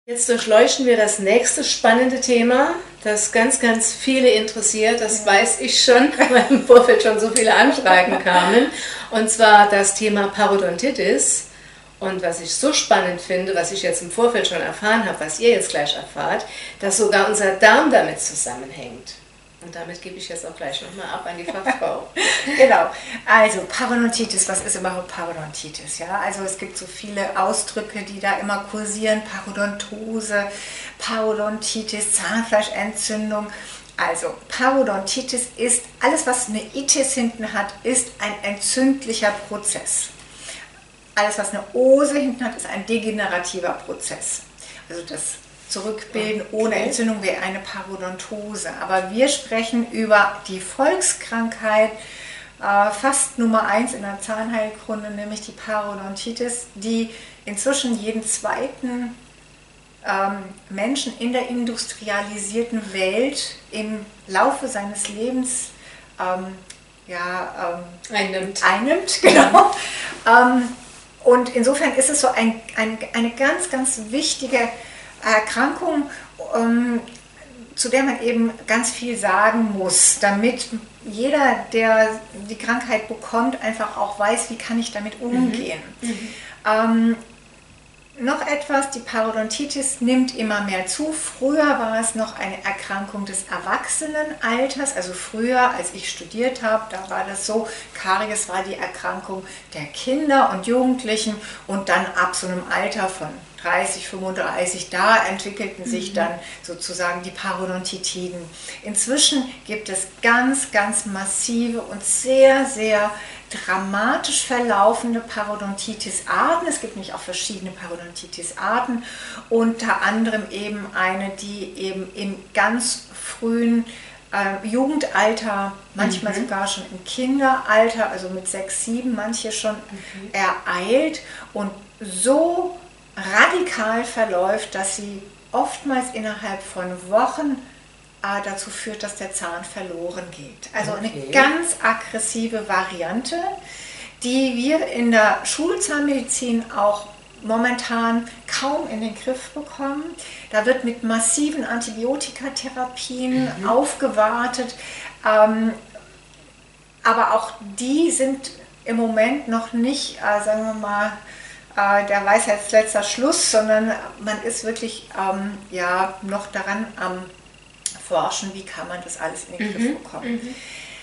Jetzt durchleuchten wir das nächste spannende Thema, das ganz, ganz viele interessiert. Das weiß ich schon, weil im Vorfeld schon so viele Anfragen kamen. Und zwar das Thema Parodontitis. Und was ich so spannend finde, was ich jetzt im Vorfeld schon erfahren habe, was ihr jetzt gleich erfahrt, dass sogar unser Darm damit zusammenhängt. Und damit gebe ich jetzt auch gleich nochmal ab an die Fachfrau. Genau, also Parodontitis, was ist überhaupt Parodontitis? Ja? Also es gibt so viele Ausdrücke, die da immer kursieren, Parodontose, Parodontitis, Zahnfleischentzündung. Also Parodontitis ist, alles was eine Itis hinten hat, ist ein entzündlicher Prozess. Alles was eine Ose hinten hat, ist ein degenerativer Prozess. Also das Zurückbilden ohne Entzündung wäre eine Parodontose. Aber wir sprechen über die Volkskrankheit, fast Nummer 1 in der Zahnheilkunde, nämlich die Parodontitis, die inzwischen jeden zweiten Menschen in der industrialisierten Welt im Laufe seines Lebens einnimmt. Genau. Und insofern ist es so eine ganz, ganz wichtige Erkrankung, zu der man eben ganz viel sagen muss, damit jeder, der die Krankheit bekommt, einfach auch weiß, wie kann ich damit umgehen. Noch etwas, die Parodontitis nimmt immer mehr zu. Früher war es noch eine Erkrankung des Erwachsenenalters, also früher, als ich studiert habe, da war das so, Karies war die Erkrankung der Kinder und Jugendlichen und dann ab so einem Alter von 30, 35, da entwickelten sich dann sozusagen die Parodontitiden. Inzwischen gibt es ganz, ganz massive und sehr, sehr dramatisch verlaufende Parodontitis-Arten. Es gibt nämlich auch verschiedene Parodontitis-Arten, unter anderem eben eine, die eben im ganz frühen Jugendalter, manchmal sogar schon im Kinderalter, also mit 6, 7, manche schon ereilt und so radikal verläuft, dass sie oftmals innerhalb von Wochen dazu führt, dass der Zahn verloren geht. Also eine ganz aggressive Variante, die wir in der Schulzahnmedizin auch momentan kaum in den Griff bekommen. Da wird mit massiven Antibiotikatherapien aufgewartet, aber auch die sind im Moment noch nicht, sagen wir mal, der Weisheit letzter Schluss, sondern man ist wirklich noch daran am Forschen, wie kann man das alles in den Griff bekommen.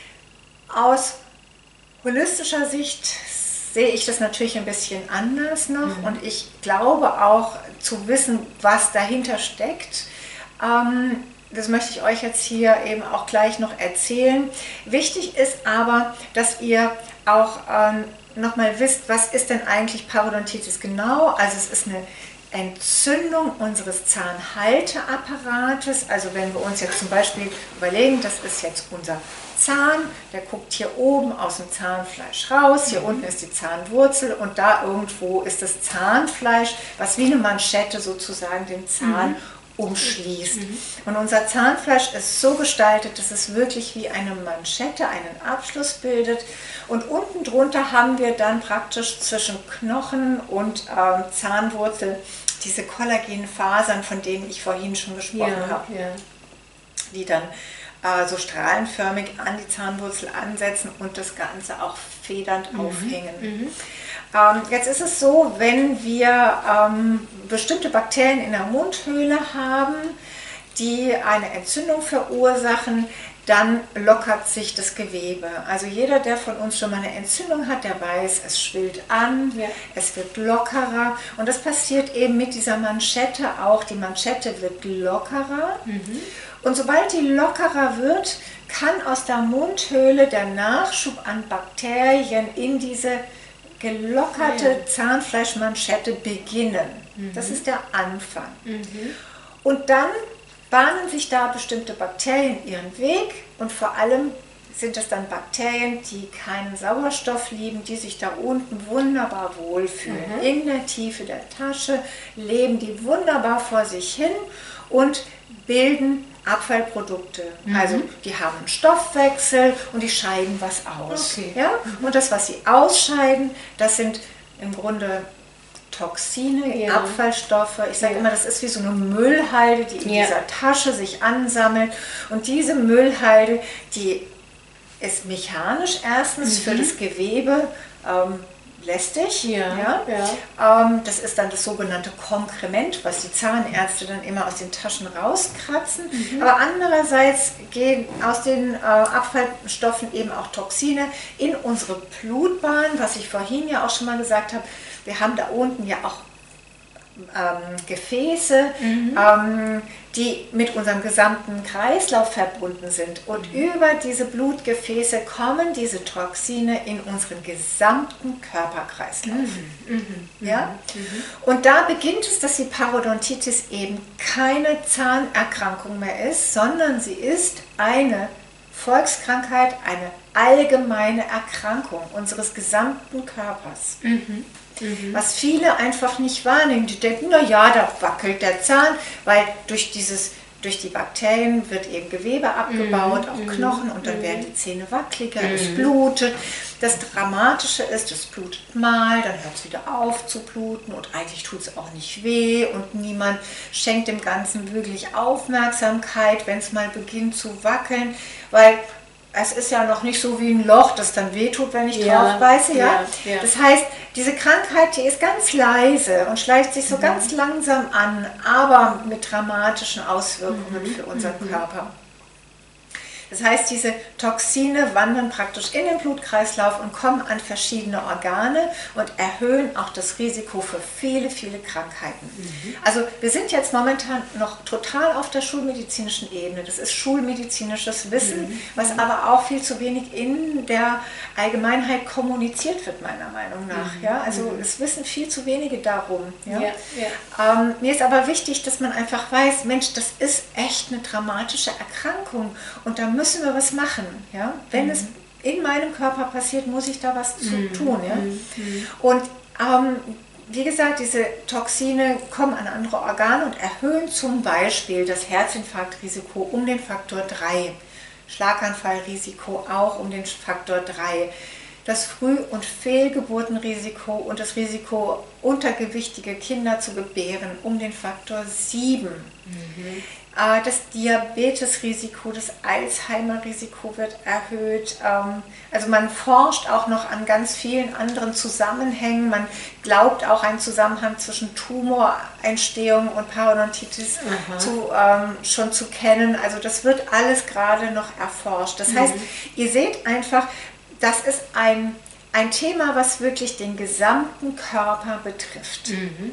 Aus holistischer Sicht sehe ich das natürlich ein bisschen anders noch und ich glaube auch zu wissen, was dahinter steckt. Das möchte ich euch jetzt hier eben auch gleich noch erzählen. Wichtig ist aber, dass ihr auch nochmal wisst, was ist denn eigentlich Parodontitis genau? Also es ist eine Entzündung unseres Zahnhalteapparates. Also wenn wir uns jetzt zum Beispiel überlegen, das ist jetzt unser Zahn, der guckt hier oben aus dem Zahnfleisch raus, hier unten ist die Zahnwurzel und da irgendwo ist das Zahnfleisch, was wie eine Manschette sozusagen den Zahn umschließt. Und unser Zahnfleisch ist so gestaltet, dass es wirklich wie eine Manschette einen Abschluss bildet und unten drunter haben wir dann praktisch zwischen Knochen und Zahnwurzel diese Kollagenfasern, von denen ich vorhin schon gesprochen habe, die dann so strahlenförmig an die Zahnwurzel ansetzen und das Ganze auch federnd aufhängen. Jetzt ist es so, wenn wir bestimmte Bakterien in der Mundhöhle haben, die eine Entzündung verursachen, dann lockert sich das Gewebe. Also jeder, der von uns schon mal eine Entzündung hat, der weiß, es schwillt an, es wird lockerer und das passiert eben mit dieser Manschette auch. Die Manschette wird lockerer und sobald die lockerer wird, kann aus der Mundhöhle der Nachschub an Bakterien in diese gelockerte Zahnfleischmanschette beginnen. Das ist der Anfang. Und dann bahnen sich da bestimmte Bakterien ihren Weg und vor allem sind es dann Bakterien, die keinen Sauerstoff lieben, die sich da unten wunderbar wohlfühlen. In der Tiefe der Tasche leben die wunderbar vor sich hin und bilden Abfallprodukte. Also die haben einen Stoffwechsel und die scheiden was aus. Ja? Und das, was sie ausscheiden, das sind im Grunde Toxine, Abfallstoffe. Ich sage immer, das ist wie so eine Müllhalde, die in dieser Tasche sich ansammelt. Und diese Müllhalde, die ist mechanisch erstens für das Gewebe lästig. Das ist dann das sogenannte Konkrement, was die Zahnärzte dann immer aus den Taschen rauskratzen. Aber andererseits gehen aus den Abfallstoffen eben auch Toxine in unsere Blutbahn, was ich vorhin ja auch schon mal gesagt habe. Wir haben da unten ja auch Gefäße, die mit unserem gesamten Kreislauf verbunden sind. Und über diese Blutgefäße kommen diese Toxine in unseren gesamten Körperkreislauf. Und da beginnt es, dass die Parodontitis eben keine Zahnerkrankung mehr ist, sondern sie ist eine Volkskrankheit, eine allgemeine Erkrankung unseres gesamten Körpers. Was viele einfach nicht wahrnehmen. Die denken, na ja, da wackelt der Zahn, weil durch die Bakterien wird eben Gewebe abgebaut, auch Knochen, und dann werden die Zähne wackeliger, es blutet. Das Dramatische ist, es blutet mal, dann hört es wieder auf zu bluten und eigentlich tut es auch nicht weh und niemand schenkt dem Ganzen wirklich Aufmerksamkeit, wenn es mal beginnt zu wackeln, weil es ist ja noch nicht so wie ein Loch, das dann wehtut, wenn ich drauf beiße. Das heißt, diese Krankheit, die ist ganz leise und schleicht sich so ganz langsam an, aber mit dramatischen Auswirkungen für unseren Körper. Das heißt, diese Toxine wandern praktisch in den Blutkreislauf und kommen an verschiedene Organe und erhöhen auch das Risiko für viele, viele Krankheiten. Also wir sind jetzt momentan noch total auf der schulmedizinischen Ebene. Das ist schulmedizinisches Wissen, was aber auch viel zu wenig in der Allgemeinheit kommuniziert wird, meiner Meinung nach. Also es wissen viel zu wenige darum. Mir ist aber wichtig, dass man einfach weiß, Mensch, das ist echt eine dramatische Erkrankung und da müssen wir was machen. Wenn es in meinem Körper passiert, muss ich da was zu tun. Und wie gesagt, diese Toxine kommen an andere Organe und erhöhen zum Beispiel das Herzinfarktrisiko um den Faktor 3, Schlaganfallrisiko auch um den Faktor 3, das Früh- und Fehlgeburtenrisiko und das Risiko, untergewichtige Kinder zu gebären, um den Faktor 7. Das Diabetesrisiko, das Alzheimer-Risiko wird erhöht. Also man forscht auch noch an ganz vielen anderen Zusammenhängen. Man glaubt auch einen Zusammenhang zwischen Tumorentstehung und Parodontitis schon zu kennen. Also das wird alles gerade noch erforscht. Das heißt, ihr seht einfach, das ist ein Thema, was wirklich den gesamten Körper betrifft.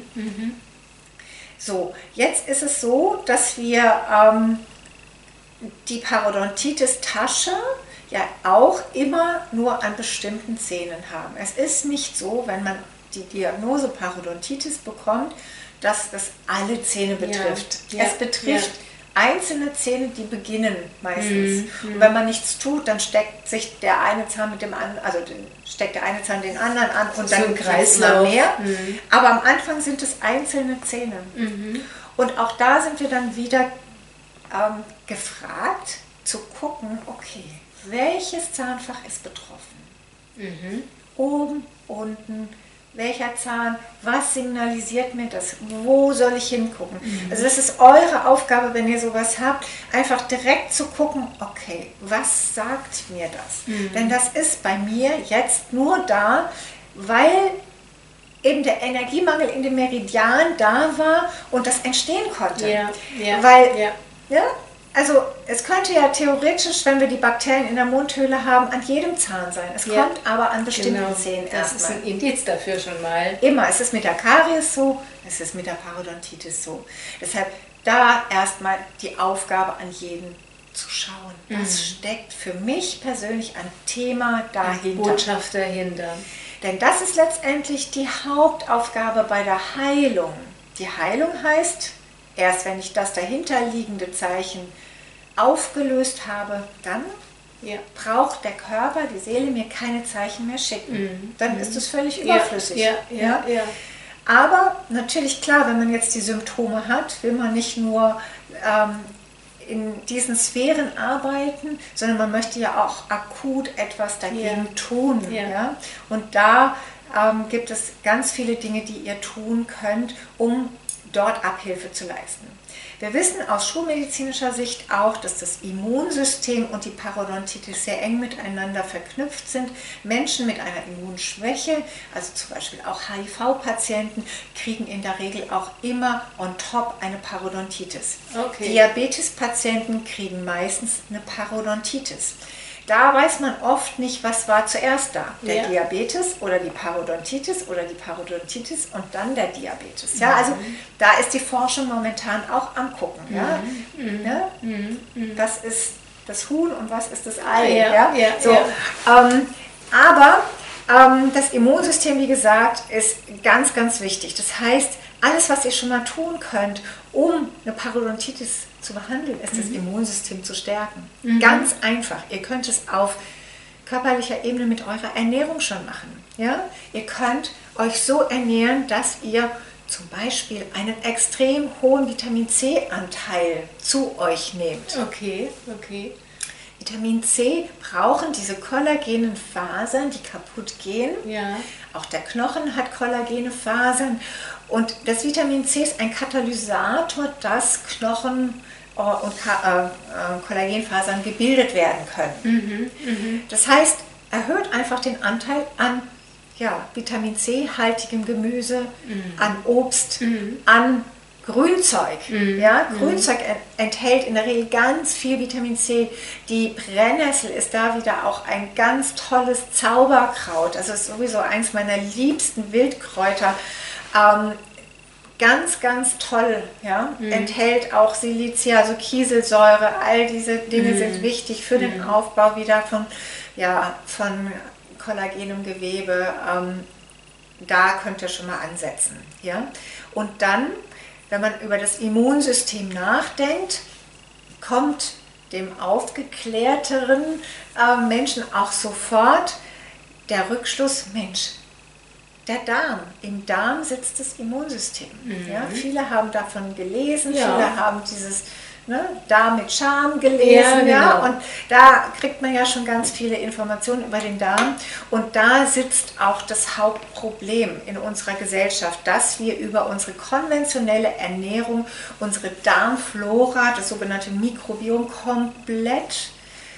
So, jetzt ist es so, dass wir die Parodontitis-Tasche ja auch immer nur an bestimmten Zähnen haben. Es ist nicht so, wenn man die Diagnose Parodontitis bekommt, dass das alle Zähne betrifft. Es betrifft einzelne Zähne, die beginnen meistens. Und wenn man nichts tut, dann steckt sich der eine Zahn mit dem anderen, also steckt der eine Zahn den anderen an und dann so Kreislauf. Immer mehr. Aber am Anfang sind es einzelne Zähne. Und auch da sind wir dann wieder gefragt zu gucken, okay, welches Zahnfach ist betroffen? Oben, unten, welcher Zahn, was signalisiert mir das, wo soll ich hingucken? Also das ist eure Aufgabe, wenn ihr sowas habt, einfach direkt zu gucken, okay, was sagt mir das? Denn das ist bei mir jetzt nur da, weil eben der Energiemangel in dem Meridian da war und das entstehen konnte. Also es könnte ja theoretisch, wenn wir die Bakterien in der Mundhöhle haben, an jedem Zahn sein. Es kommt aber an bestimmten Zähnen erstmal. Das ist ein Indiz dafür schon mal. Immer. Es ist mit der Karies so, es ist mit der Parodontitis so. Deshalb da erstmal die Aufgabe an jeden zu schauen. Was steckt für mich persönlich ein Thema dahinter? Botschaft dahinter. Denn das ist letztendlich die Hauptaufgabe bei der Heilung. Die Heilung heißt, erst wenn ich das dahinterliegende Zeichen aufgelöst habe, dann braucht der Körper, die Seele mir keine Zeichen mehr schicken. Dann ist es völlig überflüssig. Aber natürlich klar, wenn man jetzt die Symptome hat, will man nicht nur in diesen Sphären arbeiten, sondern man möchte ja auch akut etwas dagegen tun. Und da gibt es ganz viele Dinge, die ihr tun könnt, um dort Abhilfe zu leisten. Wir wissen aus schulmedizinischer Sicht auch, dass das Immunsystem und die Parodontitis sehr eng miteinander verknüpft sind. Menschen mit einer Immunschwäche, also zum Beispiel auch HIV-Patienten, kriegen in der Regel auch immer on top eine Parodontitis. Okay. Diabetes-Patienten kriegen meistens eine Parodontitis. Da weiß man oft nicht, was war zuerst da. Der Diabetes oder die Parodontitis oder die Parodontitis und dann der Diabetes. Ja, also da ist die Forschung momentan auch am Gucken. Ja? Ja? Was ist das Huhn und was ist das Ei? So. Aber das Immunsystem, wie gesagt, ist ganz, ganz wichtig. Das heißt, alles, was ihr schon mal tun könnt, um eine Parodontitis zu behandeln, ist das Immunsystem zu stärken. Ganz einfach. Ihr könnt es auf körperlicher Ebene mit eurer Ernährung schon machen. Ja? Ihr könnt euch so ernähren, dass ihr zum Beispiel einen extrem hohen Vitamin-C-Anteil zu euch nehmt. Okay. Vitamin C brauchen diese kollagenen Fasern, die kaputt gehen. Ja. Auch der Knochen hat kollagene Fasern. Und das Vitamin C ist ein Katalysator, dass Knochen und Kollagenfasern gebildet werden können. Das heißt, erhöht einfach den Anteil an Vitamin C-haltigem Gemüse, an Obst, an Grünzeug. Grünzeug enthält in der Regel ganz viel Vitamin C. Die Brennnessel ist da wieder auch ein ganz tolles Zauberkraut. Also ist sowieso eins meiner liebsten Wildkräuter. Ganz, ganz toll. Enthält auch Silicia, also Kieselsäure. All diese Dinge sind wichtig für den Aufbau wieder von kollagenem Gewebe. Da könnt ihr schon mal ansetzen. Ja? Und dann, wenn man über das Immunsystem nachdenkt, kommt dem aufgeklärteren Menschen auch sofort der Rückschluss, Mensch, der Darm. Im Darm sitzt das Immunsystem. Ja, viele haben davon gelesen, viele haben dieses Darm mit Charme gelesen. Und da kriegt man ja schon ganz viele Informationen über den Darm. Und da sitzt auch das Hauptproblem in unserer Gesellschaft, dass wir über unsere konventionelle Ernährung unsere Darmflora, das sogenannte Mikrobiom, komplett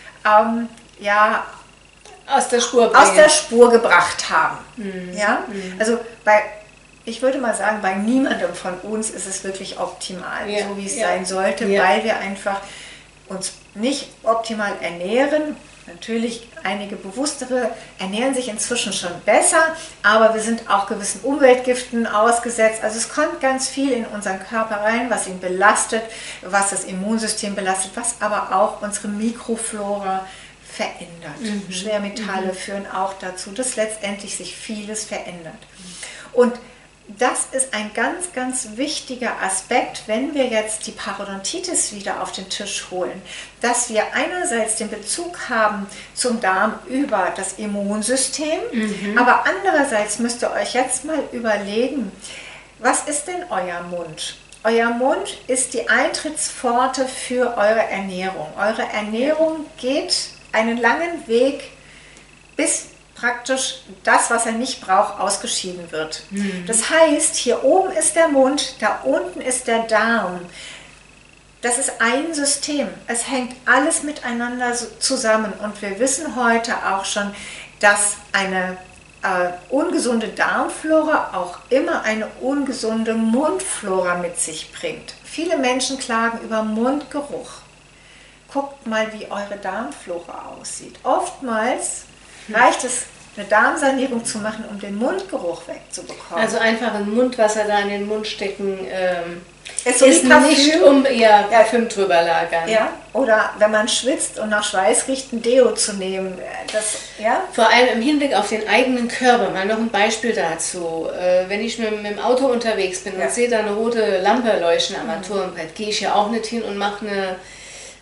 aus der Spur gebracht haben. Also ich würde mal sagen, bei niemandem von uns ist es wirklich optimal, so wie es sein sollte, weil wir einfach uns nicht optimal ernähren. Natürlich, einige Bewusstere ernähren sich inzwischen schon besser, aber wir sind auch gewissen Umweltgiften ausgesetzt. Also es kommt ganz viel in unseren Körper rein, was ihn belastet, was das Immunsystem belastet, was aber auch unsere Mikroflora verändert. Schwermetalle führen auch dazu, dass letztendlich sich vieles verändert. Und das ist ein ganz, ganz wichtiger Aspekt, wenn wir jetzt die Parodontitis wieder auf den Tisch holen, dass wir einerseits den Bezug haben zum Darm über das Immunsystem, aber andererseits müsst ihr euch jetzt mal überlegen, was ist denn euer Mund? Euer Mund ist die Eintrittspforte für eure Ernährung. Eure Ernährung geht einen langen Weg, bis praktisch das, was er nicht braucht, ausgeschieden wird. Das heißt, hier oben ist der Mund, da unten ist der Darm. Das ist ein System. Es hängt alles miteinander zusammen. Und wir wissen heute auch schon, dass eine ungesunde Darmflora auch immer eine ungesunde Mundflora mit sich bringt. Viele Menschen klagen über Mundgeruch. Guckt mal, wie eure Darmflora aussieht. Oftmals reicht es, eine Darmsanierung zu machen, um den Mundgeruch wegzubekommen. Also einfach ein Mundwasser da in den Mund stecken ist nicht Parfüm drüber lagern. Ja, oder wenn man schwitzt und nach Schweiß riecht, ein Deo zu nehmen. Vor allem im Hinblick auf den eigenen Körper. Mal noch ein Beispiel dazu. Wenn ich mit dem Auto unterwegs bin und sehe da eine rote Lampe leuchten am Armaturenbrett, gehe ich ja auch nicht hin und mache eine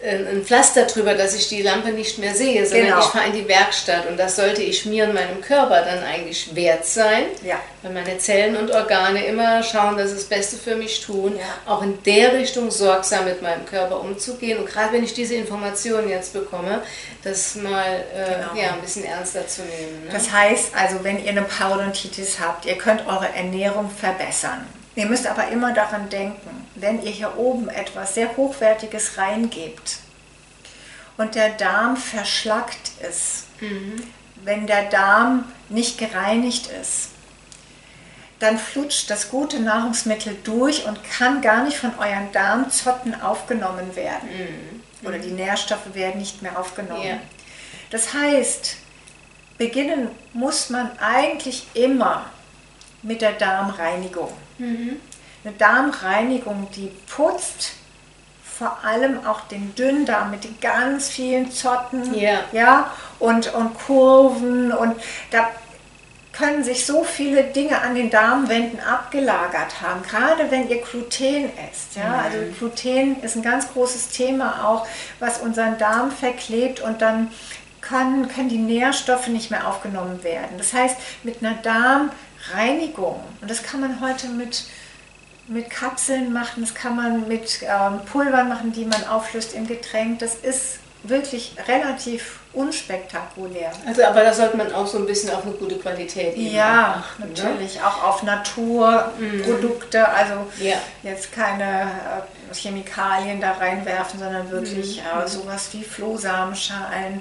ein Pflaster drüber, dass ich die Lampe nicht mehr sehe, sondern ich fahre in die Werkstatt und das sollte ich mir und meinem Körper dann eigentlich wert sein, weil meine Zellen und Organe immer schauen, dass sie das Beste für mich tun, auch in der Richtung sorgsam mit meinem Körper umzugehen und gerade wenn ich diese Informationen jetzt bekomme, das mal ein bisschen ernster zu nehmen. Ne? Das heißt also, wenn ihr eine Parodontitis habt, ihr könnt eure Ernährung verbessern. Ihr müsst aber immer daran denken, wenn ihr hier oben etwas sehr Hochwertiges reingebt und der Darm verschlackt ist, wenn der Darm nicht gereinigt ist, dann flutscht das gute Nahrungsmittel durch und kann gar nicht von euren Darmzotten aufgenommen werden. Oder die Nährstoffe werden nicht mehr aufgenommen. Ja. Das heißt, beginnen muss man eigentlich immer mit der Darmreinigung. Eine Darmreinigung, die putzt vor allem auch den Dünndarm mit den ganz vielen Zotten und Kurven und da können sich so viele Dinge an den Darmwänden abgelagert haben, gerade wenn ihr Gluten esst. Ja? Also Gluten ist ein ganz großes Thema auch, was unseren Darm verklebt und dann können die Nährstoffe nicht mehr aufgenommen werden. Das heißt, mit einer Darmreinigung, und das kann man heute mit Kapseln machen, das kann man mit Pulvern machen, die man auflöst im Getränk, das ist wirklich relativ unspektakulär. Also aber da sollte man auch so ein bisschen auf eine gute Qualität achten, natürlich, auch auf Naturprodukte, also jetzt keine Chemikalien da reinwerfen, sondern wirklich sowas wie Flohsamenschalen,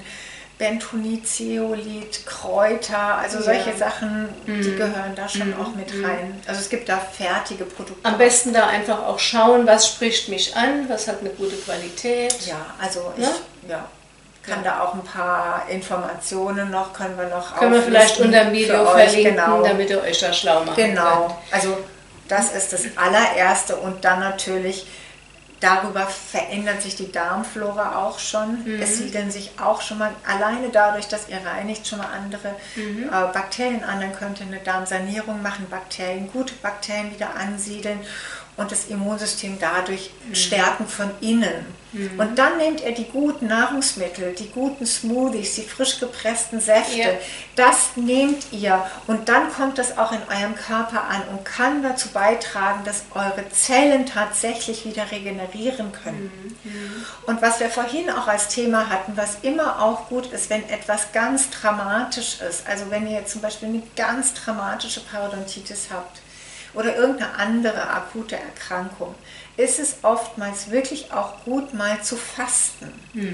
Bentonit, Kräuter, also solche Sachen, die gehören da schon auch mit rein. Also es gibt da fertige Produkte. Am besten da einfach auch schauen, was spricht mich an, was hat eine gute Qualität. Ja, also ich kann da auch ein paar Informationen können wir vielleicht unter dem Video verlinken, damit ihr euch da schlau machen könnt. Also das ist das allererste und dann natürlich darüber verändert sich die Darmflora auch schon. Es siedeln sich auch schon mal, alleine dadurch, dass ihr reinigt, schon mal andere Bakterien an. Dann könnt ihr eine Darmsanierung machen, gute Bakterien wieder ansiedeln und das Immunsystem dadurch stärken von innen. Und dann nehmt ihr die guten Nahrungsmittel, die guten Smoothies, die frisch gepressten Säfte, das nehmt ihr und dann kommt das auch in eurem Körper an und kann dazu beitragen, dass eure Zellen tatsächlich wieder regenerieren können. Und was wir vorhin auch als Thema hatten, was immer auch gut ist, wenn etwas ganz dramatisch ist, also wenn ihr zum Beispiel eine ganz dramatische Parodontitis habt, oder irgendeine andere akute Erkrankung, ist es oftmals wirklich auch gut, mal zu fasten.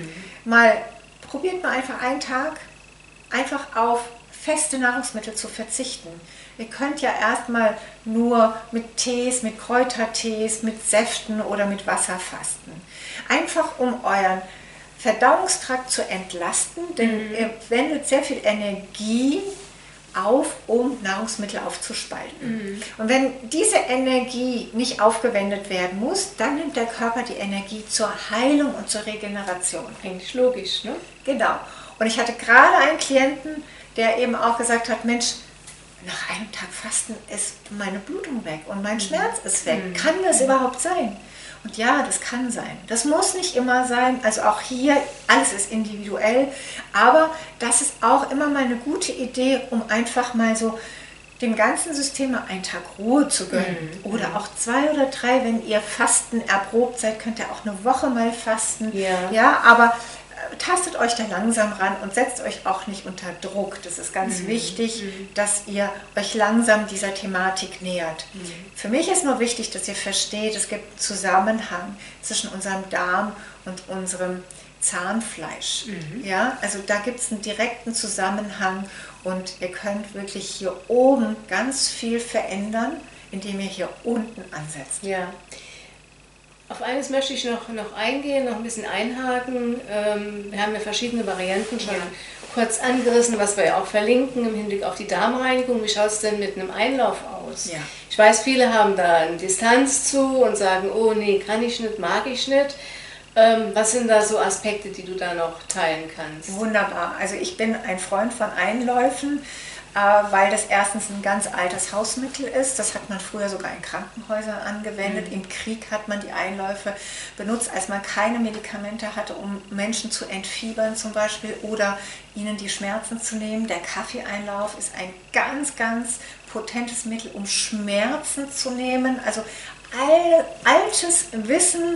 Probiert mal einfach einen Tag, einfach auf feste Nahrungsmittel zu verzichten. Ihr könnt ja erstmal nur mit Tees, mit Kräutertees, mit Säften oder mit Wasser fasten. Einfach um euren Verdauungstrakt zu entlasten, denn ihr wendet sehr viel Energie auf, um Nahrungsmittel aufzuspalten. Und wenn diese Energie nicht aufgewendet werden muss, dann nimmt der Körper die Energie zur Heilung und zur Regeneration. Eigentlich logisch, ne? Genau. Und ich hatte gerade einen Klienten, der eben auch gesagt hat, Mensch, nach einem Tag Fasten ist meine Blutung weg und mein Schmerz ist weg. Kann das überhaupt sein? Und ja, das kann sein. Das muss nicht immer sein. Also auch hier, alles ist individuell. Aber das ist auch immer mal eine gute Idee, um einfach mal so dem ganzen System mal einen Tag Ruhe zu gönnen. Oder auch 2 oder 3, wenn ihr Fasten erprobt seid, könnt ihr auch eine Woche mal fasten. Ja, aber tastet euch da langsam ran und setzt euch auch nicht unter Druck. Das ist ganz wichtig, dass ihr euch langsam dieser Thematik nähert. Für mich ist nur wichtig, dass ihr versteht, es gibt einen Zusammenhang zwischen unserem Darm und unserem Zahnfleisch. Ja, also da gibt es einen direkten Zusammenhang und ihr könnt wirklich hier oben ganz viel verändern, indem ihr hier unten ansetzt. Ja. Auf eines möchte ich noch eingehen, noch ein bisschen einhaken. Wir haben ja verschiedene Varianten schon kurz angerissen, was wir ja auch verlinken im Hinblick auf die Darmreinigung. Wie schaut es denn mit einem Einlauf aus? Ja. Ich weiß, viele haben da eine Distanz zu und sagen, oh nee, kann ich nicht, mag ich nicht. Was sind da so Aspekte, die du da noch teilen kannst? Wunderbar. Also ich bin ein Freund von Einläufen. weil das erstens ein ganz altes Hausmittel ist. Das hat man früher sogar in Krankenhäusern angewendet. Im Krieg hat man die Einläufe benutzt, als man keine Medikamente hatte, um Menschen zu entfiebern zum Beispiel oder ihnen die Schmerzen zu nehmen. Der Kaffeeeinlauf ist ein ganz, ganz potentes Mittel, um Schmerzen zu nehmen. Also altes Wissen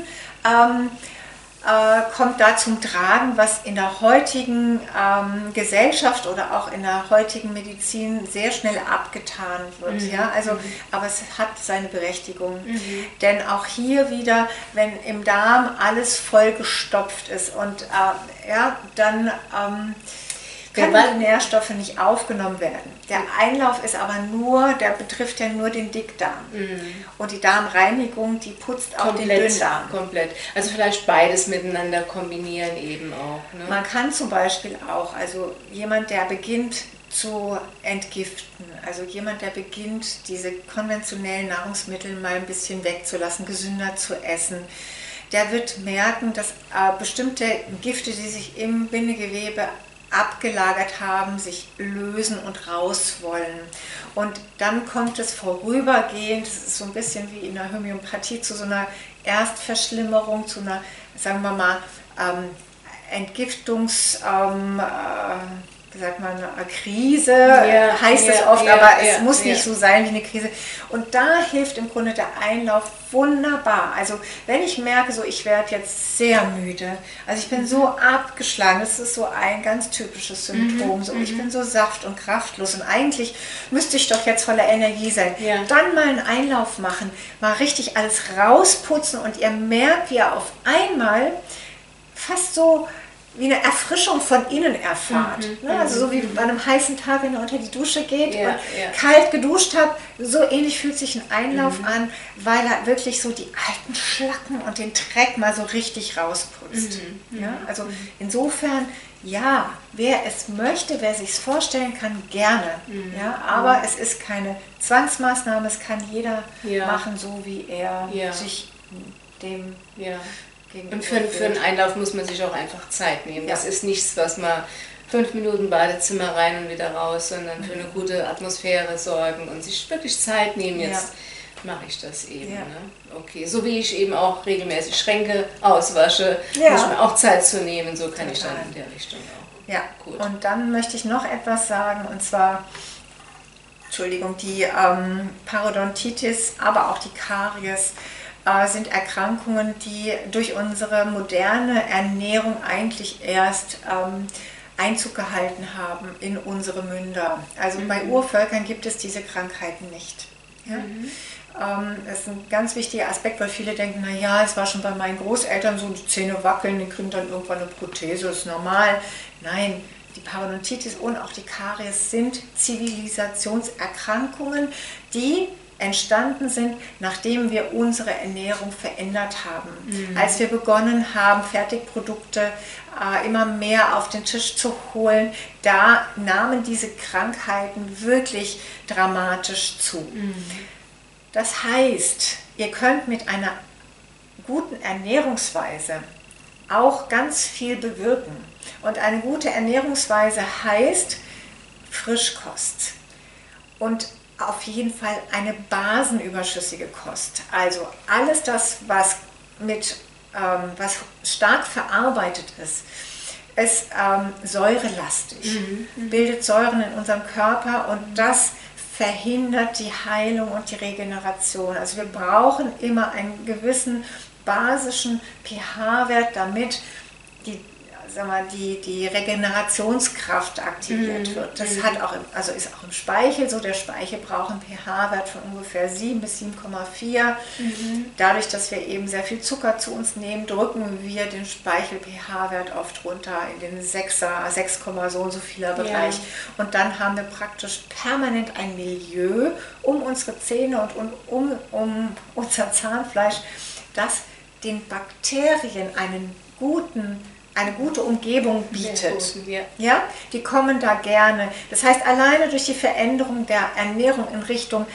kommt da zum Tragen, was in der heutigen Gesellschaft oder auch in der heutigen Medizin sehr schnell abgetan wird. Ja? Also, aber es hat seine Berechtigung. Denn auch hier wieder, wenn im Darm alles vollgestopft ist und dann können die Nährstoffe nicht aufgenommen werden. Der Einlauf ist aber der betrifft ja nur den Dickdarm. Und die Darmreinigung, die putzt auch den Dünndarm. Komplett. Also vielleicht beides miteinander kombinieren eben auch. Ne? Man kann zum Beispiel auch, also jemand, der beginnt zu entgiften, also jemand, der beginnt, diese konventionellen Nahrungsmittel mal ein bisschen wegzulassen, gesünder zu essen, der wird merken, dass bestimmte Gifte, die sich im Bindegewebe abgelagert haben, sich lösen und raus wollen. Und dann kommt es vorübergehend, das ist so ein bisschen wie in der Homöopathie, zu so einer Erstverschlimmerung, zu einer, sagen wir mal, Entgiftungs- wie sagt man, eine Krise, heißt es oft, aber es muss nicht so sein wie eine Krise. Und da hilft im Grunde der Einlauf wunderbar. Also wenn ich merke, so ich werde jetzt sehr müde, also ich bin so abgeschlagen, das ist so ein ganz typisches Symptom, so ich bin so saft- und kraftlos und eigentlich müsste ich doch jetzt voller Energie sein. Dann mal einen Einlauf machen, mal richtig alles rausputzen und ihr merkt, wie ihr auf einmal fast so wie eine Erfrischung von innen erfahrt. Also so wie bei einem heißen Tag, wenn ihr unter die Dusche geht und kalt geduscht habt, so ähnlich fühlt sich ein Einlauf an, weil er wirklich so die alten Schlacken und den Dreck mal so richtig rausputzt. Also insofern, ja, wer es möchte, wer sich es vorstellen kann, gerne. Aber es ist keine Zwangsmaßnahme, es kann jeder machen, so wie er sich dem Und für einen Einlauf muss man sich auch einfach Zeit nehmen. Das ist nichts, was man 5 Minuten Badezimmer rein und wieder raus, sondern für eine gute Atmosphäre sorgen und sich wirklich Zeit nehmen. Jetzt mache ich das eben. Ne? Okay, so wie ich eben auch regelmäßig Schränke auswasche, muss ich mir auch Zeit zu nehmen. So kann ich dann in der Richtung auch. Ja, gut. Und dann möchte ich noch etwas sagen, und zwar, die Parodontitis, aber auch die Karies, sind Erkrankungen, die durch unsere moderne Ernährung eigentlich erst Einzug gehalten haben in unsere Münder. Also bei Urvölkern gibt es diese Krankheiten nicht. Das ist ein ganz wichtiger Aspekt, weil viele denken, naja, es war schon bei meinen Großeltern so, die Zähne wackeln, die kriegen dann irgendwann eine Prothese, das ist normal. Nein, die Parodontitis und auch die Karies sind Zivilisationserkrankungen, die entstanden sind, nachdem wir unsere Ernährung verändert haben. Als wir begonnen haben, Fertigprodukte immer mehr auf den Tisch zu holen, da nahmen diese Krankheiten wirklich dramatisch zu. Das heißt, ihr könnt mit einer guten Ernährungsweise auch ganz viel bewirken. Und eine gute Ernährungsweise heißt Frischkost. Und auf jeden Fall eine basenüberschüssige Kost. Also alles das, was stark verarbeitet ist säurelastig, bildet Säuren in unserem Körper und das verhindert die Heilung und die Regeneration. Also wir brauchen immer einen gewissen basischen pH-Wert, damit die Regenerationskraft aktiviert wird. Das ist auch im Speichel so. Der Speichel braucht einen pH-Wert von ungefähr 7 bis 7,4. Dadurch, dass wir eben sehr viel Zucker zu uns nehmen, drücken wir den Speichel-pH-Wert oft runter in den 6er, 6, so und so vieler Bereich. Und dann haben wir praktisch permanent ein Milieu um unsere Zähne und um unser Zahnfleisch, das den Bakterien eine gute Umgebung bietet. Die kommen da gerne. Das heißt, alleine durch die Veränderung der Ernährung in Richtung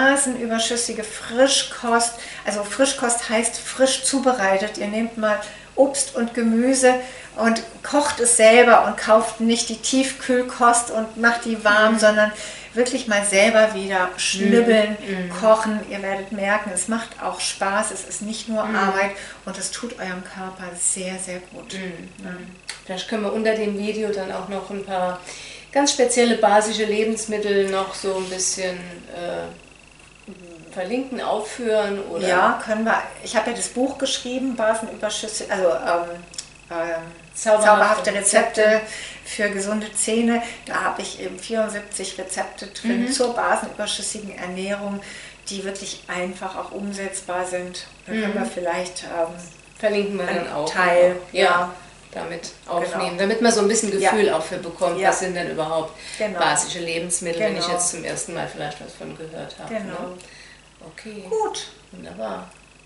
basenüberschüssige Frischkost, also Frischkost heißt frisch zubereitet. Ihr nehmt mal Obst und Gemüse und kocht es selber und kauft nicht die Tiefkühlkost und macht die warm, sondern wirklich mal selber wieder schnibbeln, kochen. Ihr werdet merken, es macht auch Spaß, es ist nicht nur Arbeit und es tut eurem Körper sehr, sehr gut. Vielleicht können wir unter dem Video dann auch noch ein paar ganz spezielle basische Lebensmittel noch so ein bisschen verlinken, aufführen? Oder? Ja, können wir. Ich habe ja das Buch geschrieben, Basenüberschüsse, also zauberhafte Rezepte für gesunde Zähne. Da habe ich eben 74 Rezepte drin zur basenüberschüssigen Ernährung, die wirklich einfach auch umsetzbar sind. Da können wir vielleicht verlinken wir dann auch Teil, damit aufnehmen, damit man so ein bisschen Gefühl auch für bekommt, was sind denn überhaupt basische Lebensmittel, wenn ich jetzt zum ersten Mal vielleicht was von gehört habe. Genau. Ne? Okay. Gut. Wunderbar.